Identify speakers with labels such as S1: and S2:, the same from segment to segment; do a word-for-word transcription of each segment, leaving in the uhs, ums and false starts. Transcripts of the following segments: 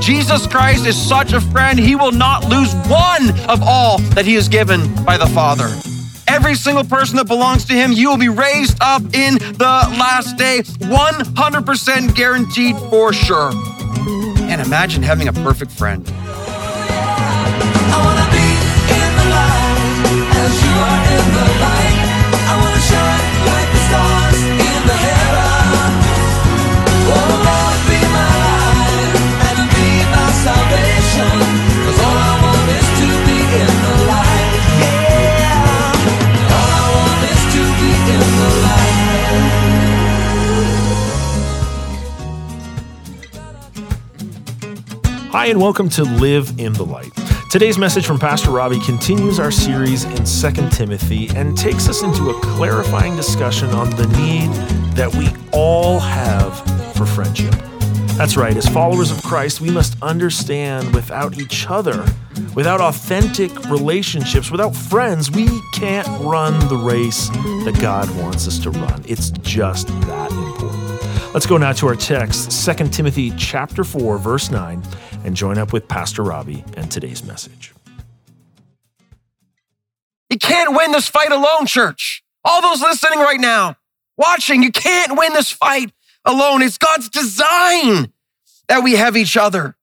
S1: Jesus Christ is such a friend, he will not lose one of all that he is given by the Father. Every single person that belongs to him, you will be raised up in the last day, one hundred percent guaranteed for sure. And imagine having a perfect friend.
S2: I wanna be in the light as you are in the light. I wanna shine like the stars in the heaven. Oh Lord, be my light and be my salvation. 'Cause all I want is to be in the light. Yeah. All I want is to be in the light.
S3: Hi, and welcome to Live in the Light. Today's message from Pastor Robbie continues our series in Second Timothy and takes us into a clarifying discussion on the need that we all have for friendship. That's right, as followers of Christ, we must understand without each other, without authentic relationships, without friends, we can't run the race that God wants us to run. It's just that important. Let's go now to our text, Second Timothy chapter four, verse nine, and join up with Pastor Robbie and today's message.
S1: You can't win this fight alone, church. All those listening right now, watching, you can't win this fight alone. It's God's design that we have each other.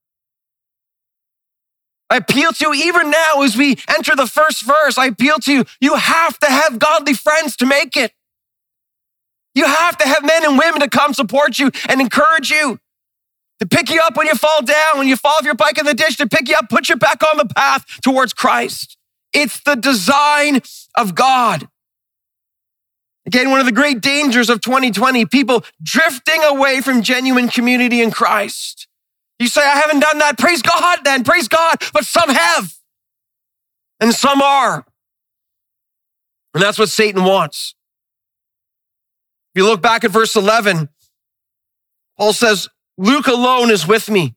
S1: I appeal to you even now as we enter the first verse, I appeal to you, you have to have godly friends to make it. You have to have men and women to come support you and encourage you, to pick you up when you fall down, when you fall off your bike in the ditch, to pick you up, put you back on the path towards Christ. It's the design of God. Again, one of the great dangers of twenty twenty, people drifting away from genuine community in Christ. You say, I haven't done that. Praise God then, praise God. But some have, and some are. And that's what Satan wants. If you look back at verse eleven, Paul says, Luke alone is with me.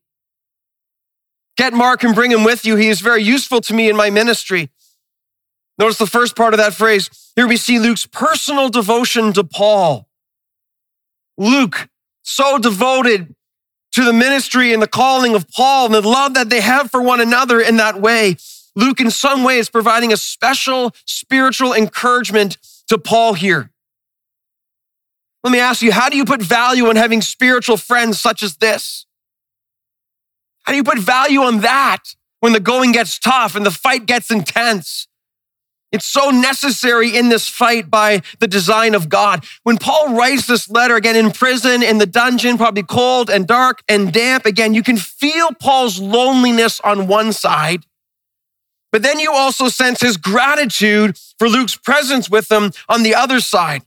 S1: Get Mark and bring him with you. He is very useful to me in my ministry. Notice the first part of that phrase. Here we see Luke's personal devotion to Paul. Luke, so devoted to the ministry and the calling of Paul and the love that they have for one another in that way. Luke, in some way, is providing a special spiritual encouragement to Paul here. Let me ask you, how do you put value on having spiritual friends such as this? How do you put value on that when the going gets tough and the fight gets intense? It's so necessary in this fight by the design of God. When Paul writes this letter, again, in prison, in the dungeon, probably cold and dark and damp, again, you can feel Paul's loneliness on one side, but then you also sense his gratitude for Luke's presence with him on the other side.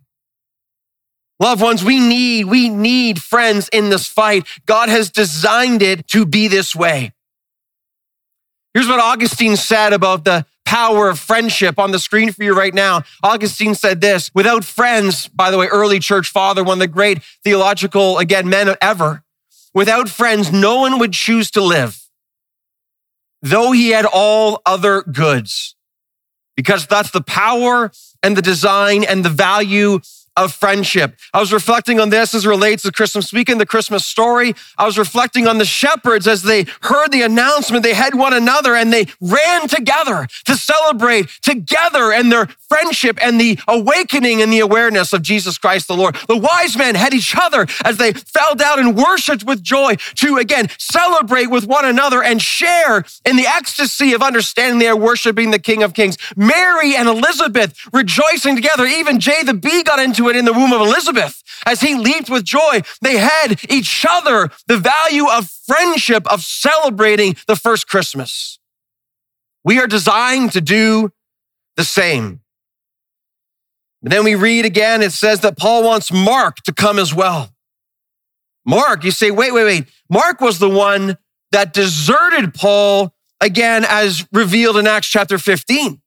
S1: Loved ones, we need, we need friends in this fight. God has designed it to be this way. Here's what Augustine said about the power of friendship on the screen for you right now. Augustine said this, without friends, by the way, early church father, one of the great theological, again, men ever, without friends, no one would choose to live, though he had all other goods, because that's the power and the design and the value of friendship. I was reflecting on this as it relates to Christmas weekend, the Christmas story. I was reflecting on the shepherds as they heard the announcement. They had one another and they ran together to celebrate together and their friendship and the awakening and the awareness of Jesus Christ the Lord. The wise men had each other as they fell down and worshiped with joy to, again, celebrate with one another and share in the ecstasy of understanding they are worshiping the King of Kings. Mary and Elizabeth rejoicing together. Even Jay the bee got into it in the womb of Elizabeth. As he leaped with joy, they had each other, the value of friendship, of celebrating the first Christmas. We are designed to do the same. And then we read again, it says that Paul wants Mark to come as well. Mark, you say, wait, wait, wait. Mark was the one that deserted Paul, again, as revealed in Acts chapter fifteen.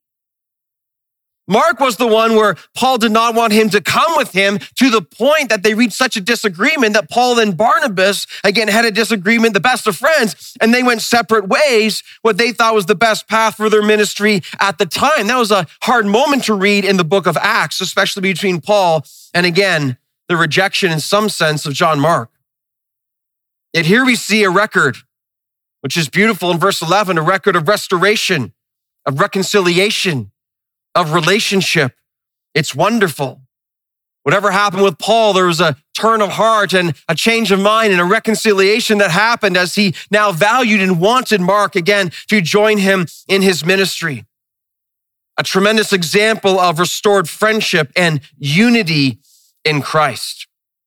S1: Mark was the one where Paul did not want him to come with him, to the point that they reached such a disagreement that Paul and Barnabas, again, had a disagreement, the best of friends, and they went separate ways, what they thought was the best path for their ministry at the time. That was a hard moment to read in the book of Acts, especially between Paul and, again, the rejection in some sense of John Mark. Yet here we see a record which is beautiful in verse eleven, a record of restoration, of reconciliation, of relationship. It's wonderful. Whatever happened with Paul, there was a turn of heart and a change of mind and a reconciliation that happened as he now valued and wanted Mark again to join him in his ministry. A tremendous example of restored friendship and unity in Christ.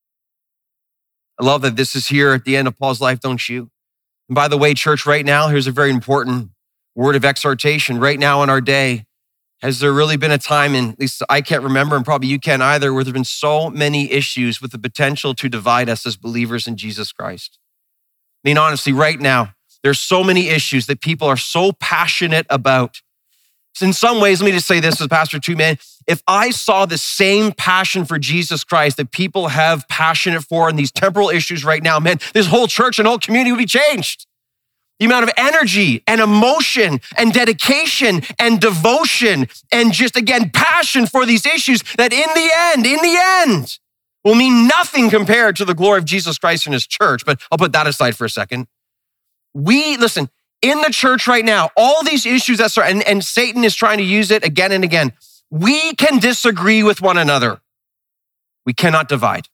S1: I love that this is here at the end of Paul's life, don't you? And by the way, church, right now, here's a very important word of exhortation. Right now in our day, has there really been a time, and at least I can't remember, and probably you can't either, where there have been so many issues with the potential to divide us as believers in Jesus Christ? I mean, honestly, right now, there's so many issues that people are so passionate about. So in some ways, let me just say this as Pastor Two, man, if I saw the same passion for Jesus Christ that people have passionate for in these temporal issues right now, man, this whole church and whole community would be changed. The amount of energy and emotion and dedication and devotion and just, again, passion for these issues that in the end, in the end, will mean nothing compared to the glory of Jesus Christ and his church. But I'll put that aside for a second. We, listen, in the church right now, all these issues that start, and, and Satan is trying to use it again and again, we can disagree with one another. We cannot divide.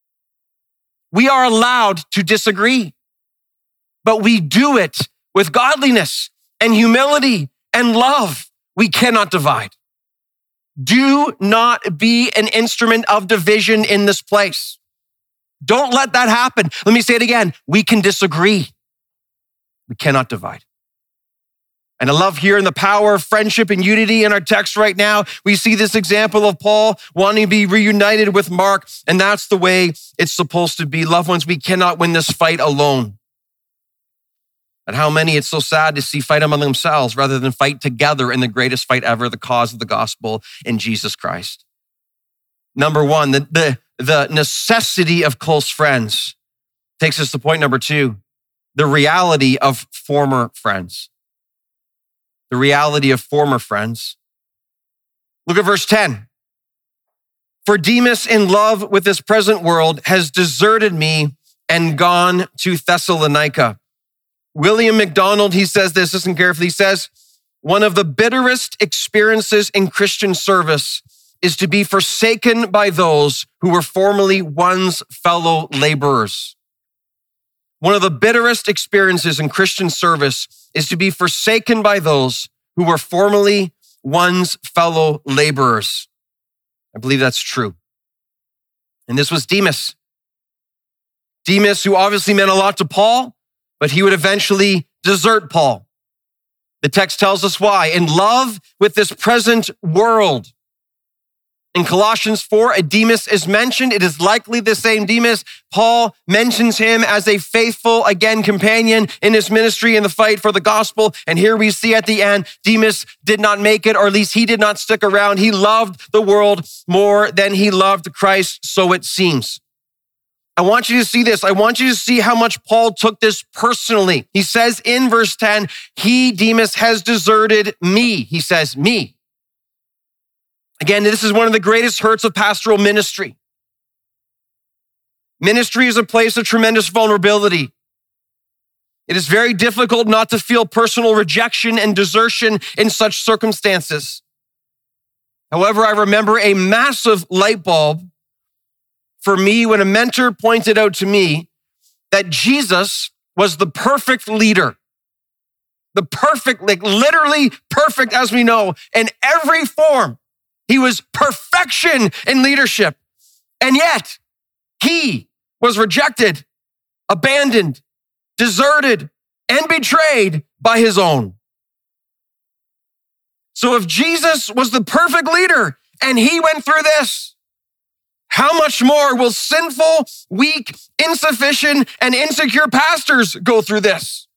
S1: We are allowed to disagree, but we do it with godliness and humility and love. We cannot divide. Do not be an instrument of division in this place. Don't let that happen. Let me say it again. We can disagree. We cannot divide. And I love hearing the power of friendship and unity in our text right now. We see this example of Paul wanting to be reunited with Mark, and that's the way it's supposed to be. Loved ones, we cannot win this fight alone. And how many, it's so sad to see fight among themselves rather than fight together in the greatest fight ever, the cause of the gospel in Jesus Christ. Number one, the, the, the necessity of close friends takes us to point number two, the reality of former friends. The reality of former friends. Look at verse ten. For Demas, in love with this present world, has deserted me and gone to Thessalonica. William MacDonald, he says this, listen carefully, he says, one of the bitterest experiences in Christian service is to be forsaken by those who were formerly one's fellow laborers. One of the bitterest experiences in Christian service is to be forsaken by those who were formerly one's fellow laborers. I believe that's true. And this was Demas. Demas, who obviously meant a lot to Paul, but he would eventually desert Paul. The text tells us why. In love with this present world. In Colossians four, a Demas is mentioned. It is likely the same Demas. Paul mentions him as a faithful, again, companion in his ministry in the fight for the gospel. And here we see at the end, Demas did not make it, or at least he did not stick around. He loved the world more than he loved Christ, so it seems. I want you to see this. I want you to see how much Paul took this personally. He says in verse ten, he, Demas, has deserted me. He says, me. Again, this is one of the greatest hurts of pastoral ministry. Ministry is a place of tremendous vulnerability. It is very difficult not to feel personal rejection and desertion in such circumstances. However, I remember a massive light bulb for me when a mentor pointed out to me that Jesus was the perfect leader. The perfect, like literally perfect as we know, in every form. He was perfection in leadership. And yet, he was rejected, abandoned, deserted, and betrayed by his own. So if Jesus was the perfect leader and he went through this, how much more will sinful, weak, insufficient, and insecure pastors go through this?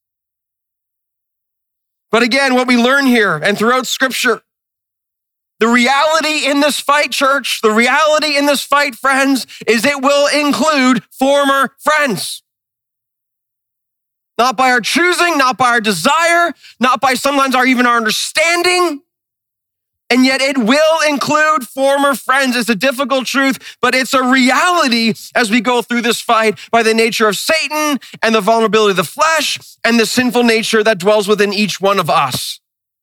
S1: But again, what we learn here and throughout Scripture, the reality in this fight, church, the reality in this fight, friends, is it will include former friends. Not by our choosing, not by our desire, not by sometimes our even our understanding. And yet it will include former friends. It's a difficult truth, but it's a reality as we go through this fight by the nature of Satan and the vulnerability of the flesh and the sinful nature that dwells within each one of us.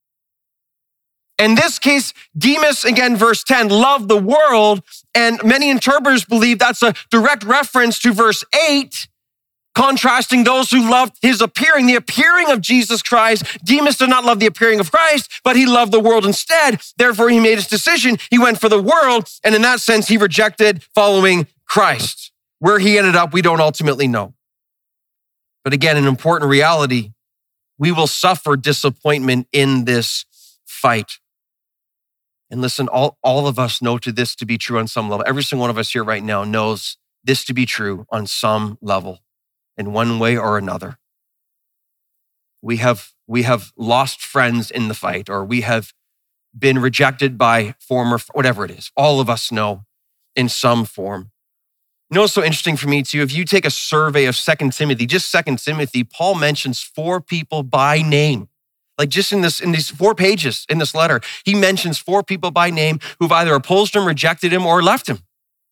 S1: In this case, Demas, again, verse ten, loved the world, and many interpreters believe that's a direct reference to verse eight, contrasting those who loved his appearing, the appearing of Jesus Christ. Demas did not love the appearing of Christ, but he loved the world instead. Therefore, he made his decision. He went for the world, and in that sense, he rejected following Christ. Where he ended up, we don't ultimately know. But again, an important reality, we will suffer disappointment in this fight. And listen, all, all of us know to this to be true on some level. Every single one of us here right now knows this to be true on some level, in one way or another. We have, we have lost friends in the fight, or we have been rejected by former, whatever it is. All of us know in some form. You know what's so interesting for me too? If you take a survey of Second Timothy, just Second Timothy, Paul mentions four people by name. Like just in this, in these four pages in this letter, he mentions four people by name who've either opposed him, rejected him, or left him.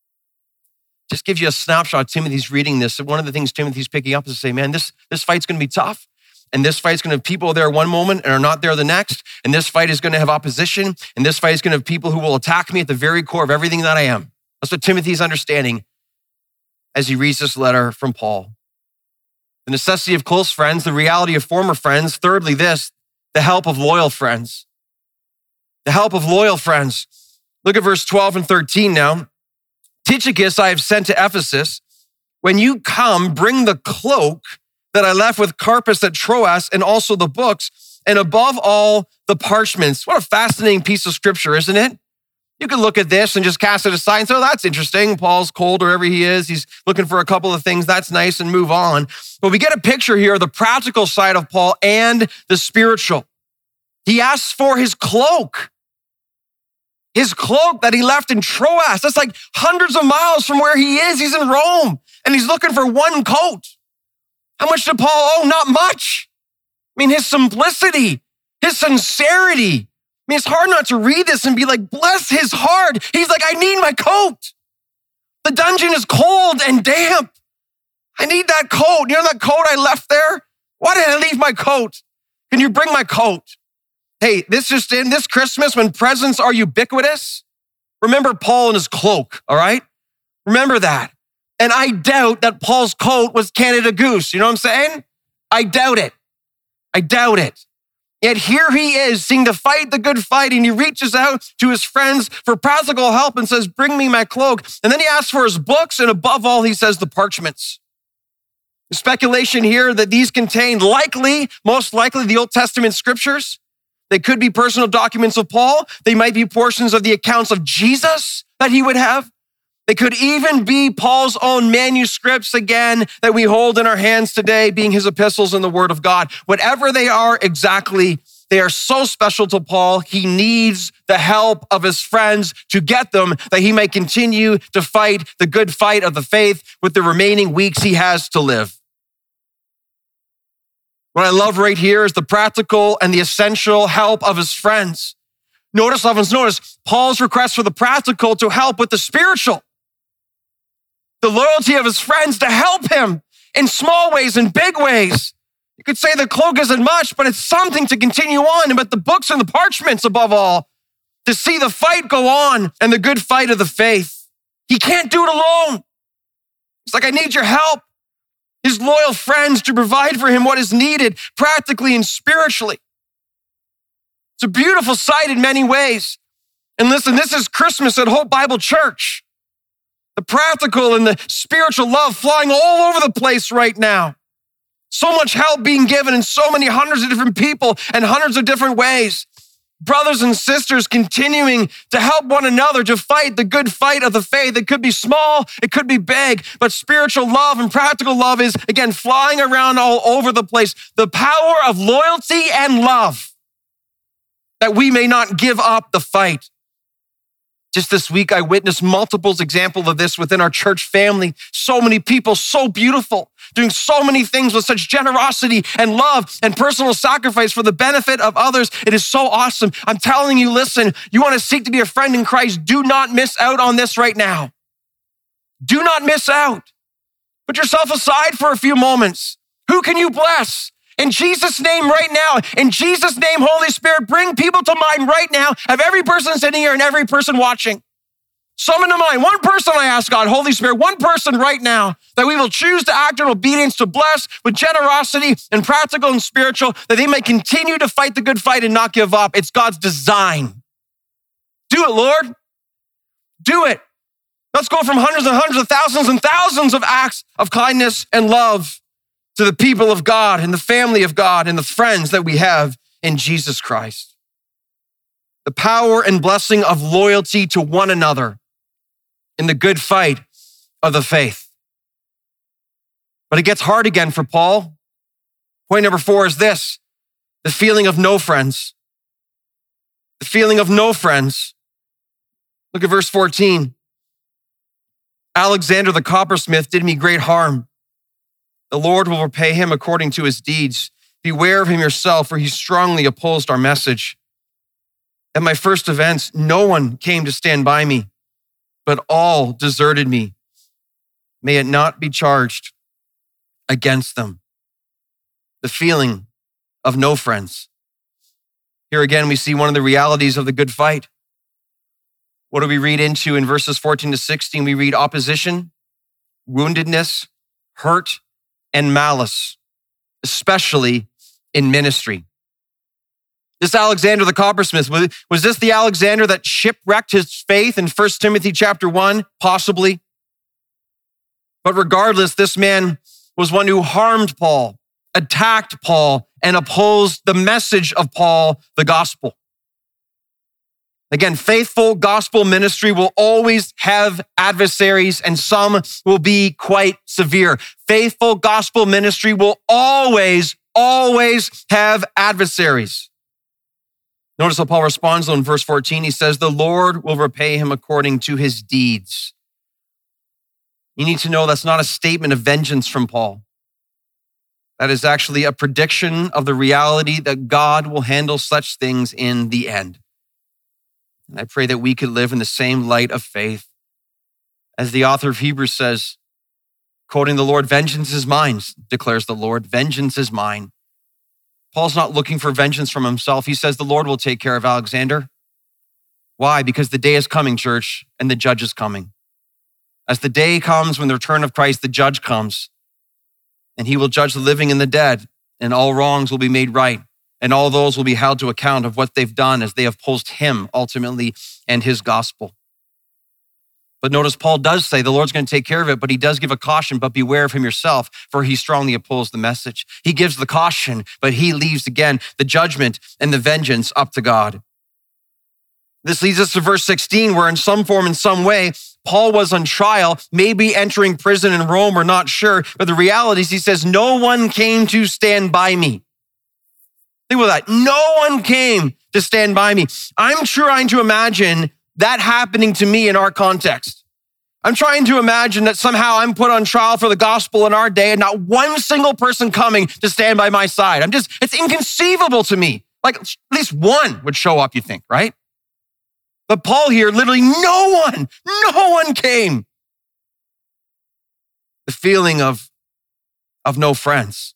S1: Just gives you a snapshot. Timothy's reading this. One of the things Timothy's picking up is to say, man, this, this fight's going to be tough. And this fight's going to have people there one moment and are not there the next. And this fight is going to have opposition. And this fight is going to have people who will attack me at the very core of everything that I am. That's what Timothy's understanding as he reads this letter from Paul. The necessity of close friends, the reality of former friends. Thirdly, this, the help of loyal friends. The help of loyal friends. Look at verse twelve and thirteen now. Tychicus I have sent to Ephesus. When you come, bring the cloak that I left with Carpus at Troas, and also the books, and above all, the parchments. What a fascinating piece of scripture, isn't it? You can look at this and just cast it aside and say, oh, that's interesting. Paul's cold wherever he is. He's looking for a couple of things. That's nice, and move on. But we get a picture here of the practical side of Paul and the spiritual. He asks for his cloak. His cloak that he left in Troas. That's like hundreds of miles from where he is. He's in Rome, and he's looking for one coat. How much did Paul owe? Not much. I mean, his simplicity, his sincerity. I mean, it's hard not to read this and be like, bless his heart. He's like, I need my coat. The dungeon is cold and damp. I need that coat. You know that coat I left there? Why did I leave my coat? Can you bring my coat? Hey, this just in, this Christmas when presents are ubiquitous, remember Paul and his cloak, all right? Remember that. And I doubt that Paul's coat was Canada Goose. You know what I'm saying? I doubt it. I doubt it. Yet here he is, seeing to fight the good fight, and he reaches out to his friends for practical help and says, bring me my cloak. And then he asks for his books, and above all, he says the parchments. The speculation here that these contain likely, most likely, the Old Testament scriptures. They could be personal documents of Paul. They might be portions of the accounts of Jesus that he would have. They could even be Paul's own manuscripts, again, that we hold in our hands today, being his epistles in the Word of God. Whatever they are exactly, they are so special to Paul. He needs the help of his friends to get them, that he may continue to fight the good fight of the faith with the remaining weeks he has to live. What I love right here is the practical and the essential help of his friends. Notice, loved ones, notice Paul's request for the practical to help with the spiritual. The loyalty of his friends to help him in small ways and big ways. You could say the cloak isn't much, but it's something to continue on. But the books and the parchments above all, to see the fight go on and the good fight of the faith. He can't do it alone. It's like, I need your help. His loyal friends to provide for him what is needed practically and spiritually. It's a beautiful sight in many ways. And listen, this is Christmas at Hope Bible Church. The practical and the spiritual love flying all over the place right now. So much help being given in so many hundreds of different people and hundreds of different ways. Brothers and sisters continuing to help one another to fight the good fight of the faith. It could be small, it could be big, but spiritual love and practical love is, again, flying around all over the place. The power of loyalty and love, that we may not give up the fight. Just this week, I witnessed multiple examples of this within our church family. So many people, so beautiful doing so many things with such generosity and love and personal sacrifice for the benefit of others. It is so awesome. I'm telling you, listen, you want to seek to be a friend in Christ, do not miss out on this right now. Do not miss out. Put yourself aside for a few moments. Who can you bless? In Jesus' name right now, in Jesus' name, Holy Spirit, bring people to mind right now of every person sitting here and every person watching. Summon to mind one person, I ask God, Holy Spirit, one person right now that we will choose to act in obedience, to bless with generosity and practical and spiritual, that they may continue to fight the good fight and not give up. It's God's design. Do it, Lord. Do it. Let's go from hundreds and hundreds of thousands and thousands of acts of kindness and love to the people of God and the family of God and the friends that we have in Jesus Christ. The power and blessing of loyalty to one another in the good fight of the faith. But it gets hard again for Paul. Point number four is this: the feeling of no friends. The feeling of no friends. Look at verse fourteen. Alexander the coppersmith did me great harm. The Lord will repay him according to his deeds. Beware of him yourself, for he strongly opposed our message. At my first events, no one came to stand by me, but all deserted me. May it not be charged against them. The feeling of no friends. Here again, we see one of the realities of the good fight. What do we read into in verses fourteen to sixteen? We read opposition, woundedness, hurt, and malice, especially in ministry. This Alexander the coppersmith, was this the Alexander that shipwrecked his faith in First Timothy chapter one? Possibly. But regardless, this man was one who harmed Paul, attacked Paul, and opposed the message of Paul, the gospel. Again, faithful gospel ministry will always have adversaries, and some will be quite severe. Faithful gospel ministry will always, always have adversaries. Notice how Paul responds though in verse fourteen. He says, the Lord will repay him according to his deeds. You need to know that's not a statement of vengeance from Paul. That is actually a prediction of the reality that God will handle such things in the end. And I pray that we could live in the same light of faith. As the author of Hebrews says, quoting the Lord, vengeance is mine, declares the Lord, vengeance is mine. Paul's not looking for vengeance from himself. He says the Lord will take care of Alexander. Why? Because the day is coming, church, and the judge is coming. As the day comes when the return of Christ, the judge comes, and he will judge the living and the dead, and all wrongs will be made right. And all those will be held to account of what they've done as they have opposed him ultimately and his gospel. But notice Paul does say the Lord's going to take care of it, but he does give a caution, but beware of him yourself, for he strongly opposed the message. He gives the caution, but he leaves again the judgment and the vengeance up to God. This leads us to verse sixteen, where in some form, in some way, Paul was on trial, maybe entering prison in Rome, we're not sure. But the reality is he says, no one came to stand by me. Think about that. No one came to stand by me. I'm trying to imagine that happening to me in our context. I'm trying to imagine that somehow I'm put on trial for the gospel in our day and not one single person coming to stand by my side. I'm just, it's inconceivable to me. Like at least one would show up, you think, right? But Paul here, literally no one, no one came. The feeling of, of no friends.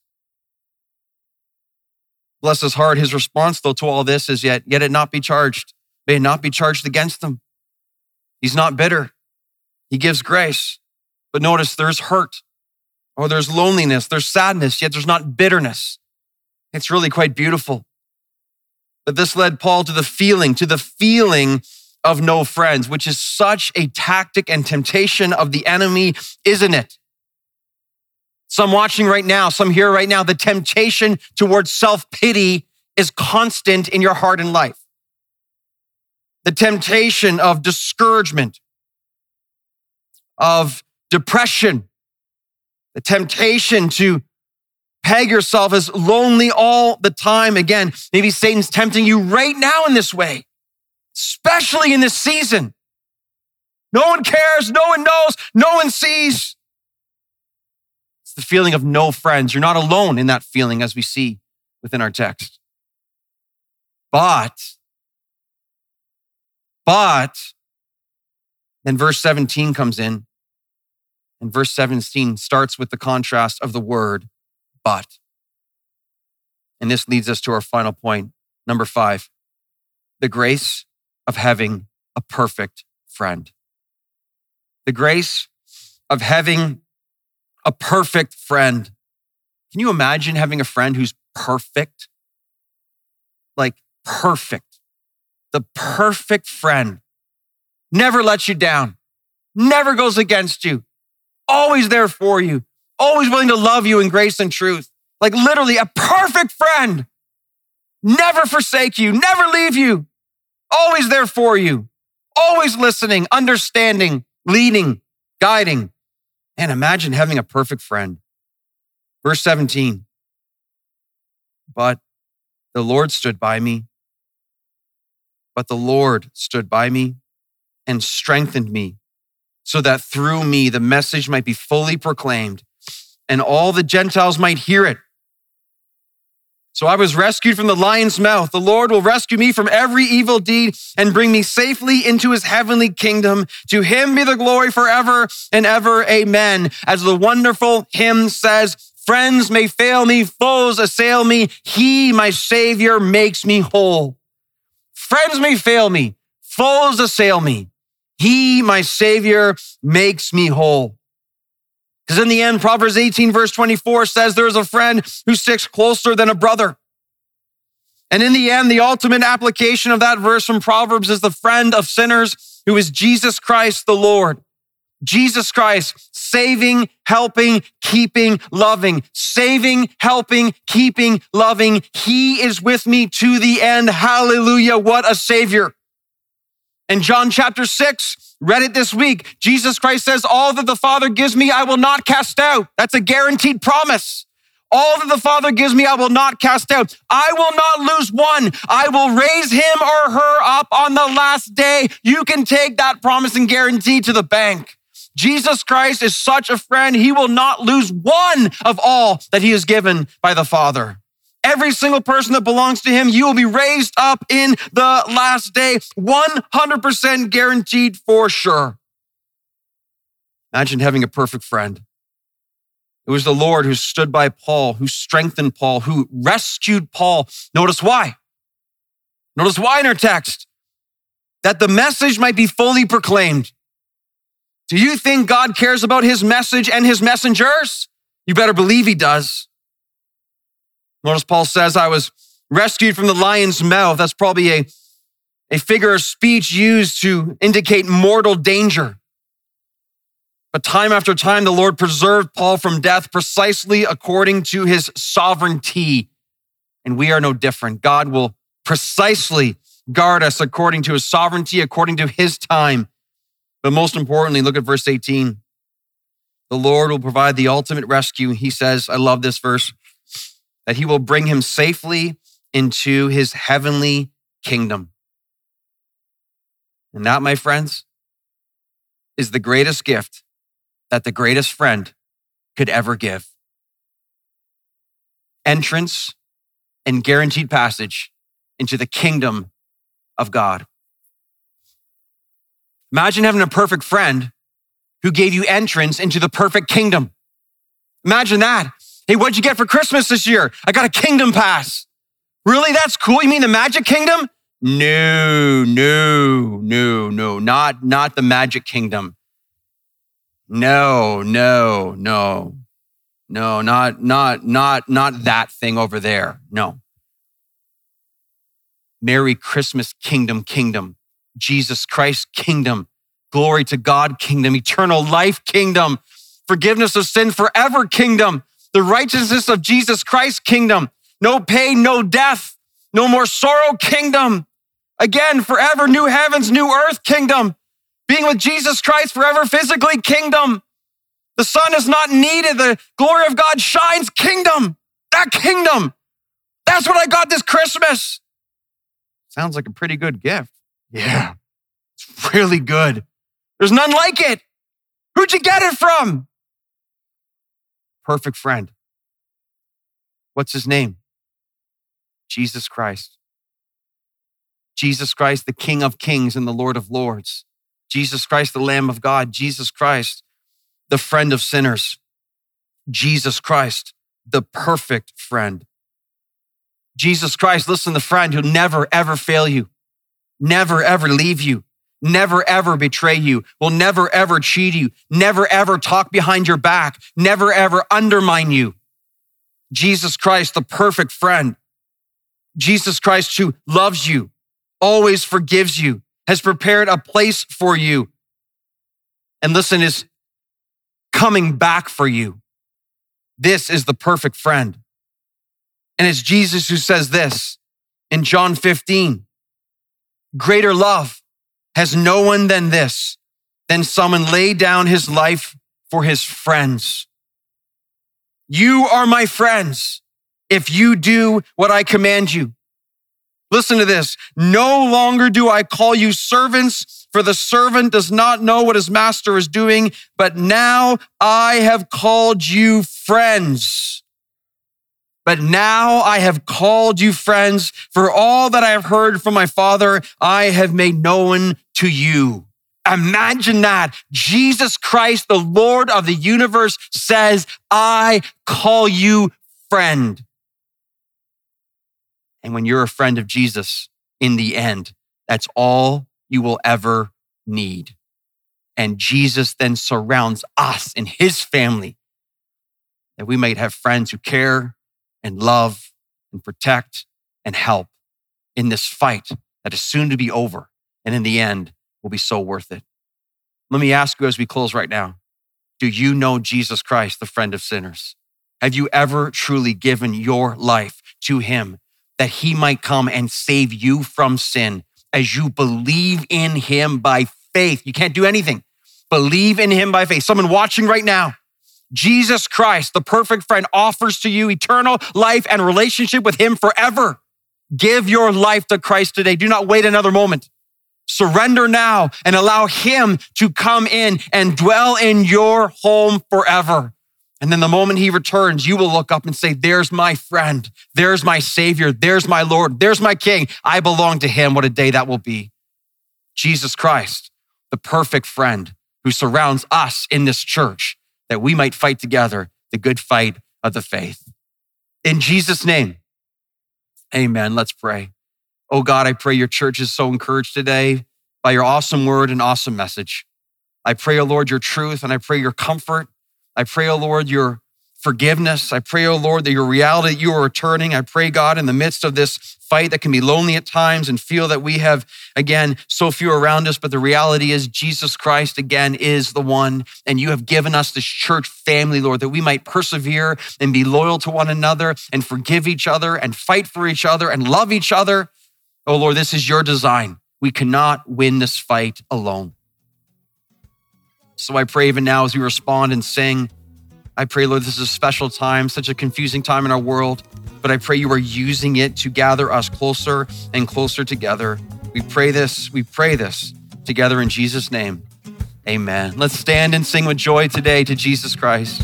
S1: Bless his heart. His response, though, to all this is yet, yet it not be charged. May it not be charged against them. He's not bitter. He gives grace. But notice there's hurt, or there's loneliness, there's sadness, yet there's not bitterness. It's really quite beautiful. But this led Paul to the feeling, to the feeling of no friends, which is such a tactic and temptation of the enemy, isn't it? Some watching right now, some here right now, the temptation towards self-pity is constant in your heart and life. The temptation of discouragement, of depression, the temptation to peg yourself as lonely all the time. Again, maybe Satan's tempting you right now in this way, especially in this season. No one cares, no one knows, no one sees. the feeling of no friends. You're not alone in that feeling, as we see within our text. But, but, then verse seventeen comes in, and verse seventeen starts with the contrast of the word, but. And this leads us to our final point, number five, the grace of having a perfect friend. The grace of having a perfect friend. Can you imagine having a friend who's perfect? Like perfect. The perfect friend. Never lets you down. Never goes against you. Always there for you. Always willing to love you in grace and truth. Like literally a perfect friend. Never forsake you. Never leave you. Always there for you. Always listening, understanding, leading, guiding. And imagine having a perfect friend. Verse seventeen. But the Lord stood by me. But the Lord stood by me and strengthened me so that through me the message might be fully proclaimed and all the Gentiles might hear it. So I was rescued from the lion's mouth. The Lord will rescue me from every evil deed and bring me safely into his heavenly kingdom. To him be the glory forever and ever. Amen. As the wonderful hymn says, friends may fail me, foes assail me. He, my Savior, makes me whole. Friends may fail me, foes assail me. He, my Savior, makes me whole. Because in the end, Proverbs eighteen verse twenty-four says there is a friend who sticks closer than a brother. And in the end, the ultimate application of that verse from Proverbs is the friend of sinners who is Jesus Christ the Lord. Jesus Christ, saving, helping, keeping, loving. Saving, helping, keeping, loving. He is with me to the end. Hallelujah. What a Savior. In John chapter six, read it this week. Jesus Christ says, all that the Father gives me, I will not cast out. That's a guaranteed promise. All that the Father gives me, I will not cast out. I will not lose one. I will raise him or her up on the last day. You can take that promise and guarantee to the bank. Jesus Christ is such a friend. He will not lose one of all that he is given by the Father. Every single person that belongs to him, you will be raised up in the last day. one hundred percent guaranteed for sure. Imagine having a perfect friend. It was the Lord who stood by Paul, who strengthened Paul, who rescued Paul. Notice why. Notice why in our text. That the message might be fully proclaimed. Do you think God cares about his message and his messengers? You better believe he does. Notice Paul says, I was rescued from the lion's mouth. That's probably a, a figure of speech used to indicate mortal danger. But time after time, the Lord preserved Paul from death precisely according to his sovereignty. And we are no different. God will precisely guard us according to his sovereignty, according to his time. But most importantly, look at verse eighteen. The Lord will provide the ultimate rescue. He says, I love this verse, that he will bring him safely into his heavenly kingdom. And that, my friends, is the greatest gift that the greatest friend could ever give. Entrance and guaranteed passage into the kingdom of God. Imagine having a perfect friend who gave you entrance into the perfect kingdom. Imagine that. Hey, what'd you get for Christmas this year? I got a kingdom pass. Really? That's cool. You mean the Magic Kingdom? No, no, no, no, not, not the Magic Kingdom. No, no, no, no, not, not, not, not that thing over there. No. Merry Christmas Kingdom, Kingdom, Jesus Christ Kingdom, glory to God Kingdom, eternal life Kingdom, forgiveness of sin forever Kingdom, the righteousness of Jesus Christ Kingdom, no pain, no death, no more sorrow Kingdom. Again, forever, new heavens, new earth Kingdom, being with Jesus Christ forever physically Kingdom. The sun is not needed. The glory of God shines Kingdom. That Kingdom. That's what I got this Christmas. Sounds like a pretty good gift. Yeah, it's really good. There's none like it. Who'd you get it from? perfect friend. What's his name? Jesus Christ. Jesus Christ, the King of Kings and the Lord of Lords. Jesus Christ, the Lamb of God. Jesus Christ, the friend of sinners. Jesus Christ, the perfect friend. Jesus Christ, listen, the friend who'll never, ever fail you, never, ever leave you, never, ever betray you, will never, ever cheat you, never, ever talk behind your back, never, ever undermine you. Jesus Christ, the perfect friend. Jesus Christ, who loves you, always forgives you, has prepared a place for you, and listen, is coming back for you. This is the perfect friend. And it's Jesus who says this in John fifteen, greater love has no one than this, than someone lay down his life for his friends. You are my friends if you do what I command you. Listen to this. No longer do I call you servants, for the servant does not know what his master is doing, but now I have called you friends. But now I have called you friends, for all that I have heard from my Father, I have made known to you. Imagine that. Jesus Christ, the Lord of the universe, says, I call you friend. And when you're a friend of Jesus, in the end, that's all you will ever need. And Jesus then surrounds us and his family that we might have friends who care and love and protect and help in this fight that is soon to be over. And in the end, will be so worth it. Let me ask you as we close right now, do you know Jesus Christ, the friend of sinners? Have you ever truly given your life to him that he might come and save you from sin as you believe in him by faith? You can't do anything. Believe in him by faith. Someone watching right now, Jesus Christ, the perfect friend, offers to you eternal life and relationship with him forever. Give your life to Christ today. Do not wait another moment. Surrender now and allow him to come in and dwell in your home forever. And then the moment he returns, you will look up and say, there's my friend. There's my Savior. There's my Lord. There's my King. I belong to him. What a day that will be. Jesus Christ, the perfect friend who surrounds us in this church that we might fight together the good fight of the faith. In Jesus' name, amen. Let's pray. Oh God, I pray your church is so encouraged today by your awesome word and awesome message. I pray, oh Lord, your truth, and I pray your comfort. I pray, oh Lord, your forgiveness. I pray, oh Lord, that your reality, that you are returning. I pray, God, in the midst of this fight that can be lonely at times and feel that we have, again, so few around us, but the reality is Jesus Christ, again, is the one. And you have given us this church family, Lord, that we might persevere and be loyal to one another and forgive each other and fight for each other and love each other. Oh Lord, this is your design. We cannot win this fight alone. So I pray even now as we respond and sing, I pray, Lord, this is a special time, such a confusing time in our world, but I pray you are using it to gather us closer and closer together. We pray this, we pray this together in Jesus' name. Amen. Let's stand and sing with joy today to Jesus Christ.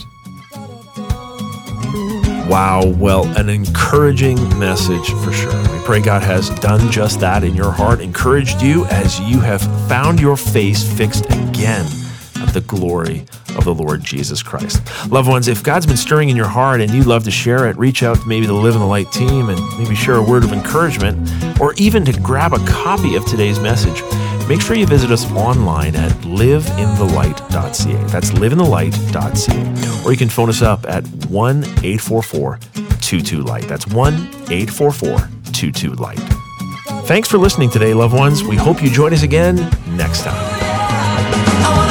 S3: Wow, well, an encouraging message for sure. We pray God has done just that in your heart, encouraged you as you have found your face fixed again at the glory of the Lord Jesus Christ. Loved ones, if God's been stirring in your heart and you'd love to share it, reach out to maybe the Live in the Light team and maybe share a word of encouragement, or even to grab a copy of today's message. Make sure you visit us online at live in the light dot c a. That's live in the light dot c a. Or you can phone us up at one eight four four two two light. That's one eight four four two two light. Thanks for listening today, loved ones. We hope you join us again next time.